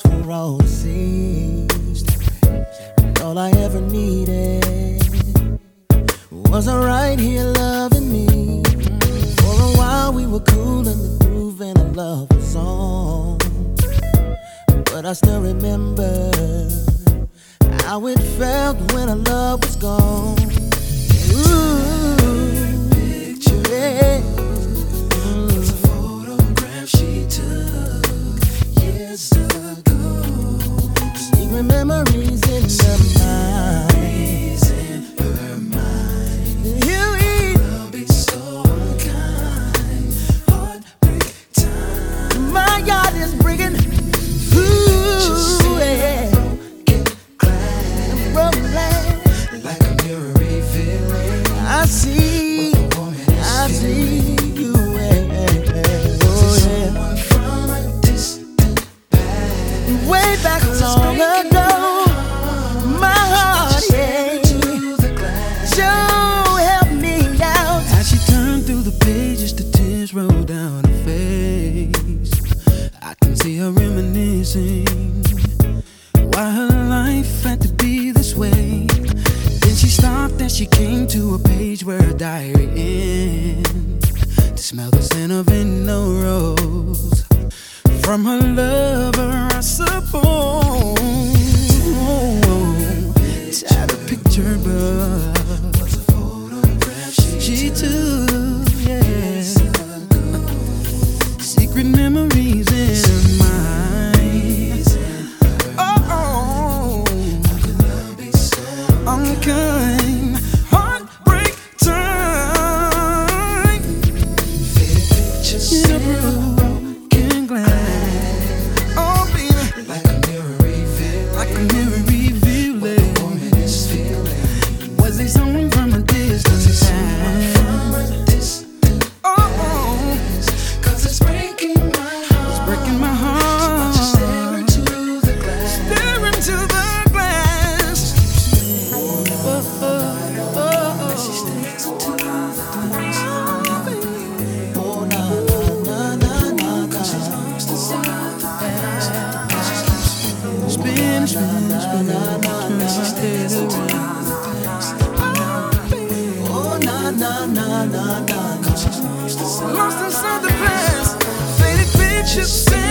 for all to see. And all I ever needed was her right here loving me. For a while we were cool in the groove and our love was on. But I still remember how it felt when our love was gone. Ooh, yeah. Was a photograph she took years ago. Secret memories in her mind. I'll be so unkind. Heartbreak time. My God is breaking. Ooh, yeah. Like a mirror revealing. I see you. Oh, yeah. Someone from a distant past. Way back long ago, my heart, yeah. So help me out. As she turned through the pages, the tears rolled down her face. I can see her reminiscing why her life had to be this way. Then she stopped and she came to a page where her diary ends. To smell the scent of an rose from her lover, I suppose. Had a picture, but was a photograph she took, yeah. Secret memories in her mind. Oh, how could love be so unkind? Heartbreak time. Faded pictures in a broken glass. Oh, baby, like a mirror revealing. Like a mirror revealing. What the woman is feeling. Was he someone from a distance past? Oh, 'cause it's breaking my heart. It's breaking my heart. Just stare into the glass. Stare into the glass. Oh, oh, oh. She stares into the glass. Oh, na na na na na. She's lost inside the past. Spin, spin, spin, she stays around. Oh, na na na na na. Lost inside the past. Faded pictures.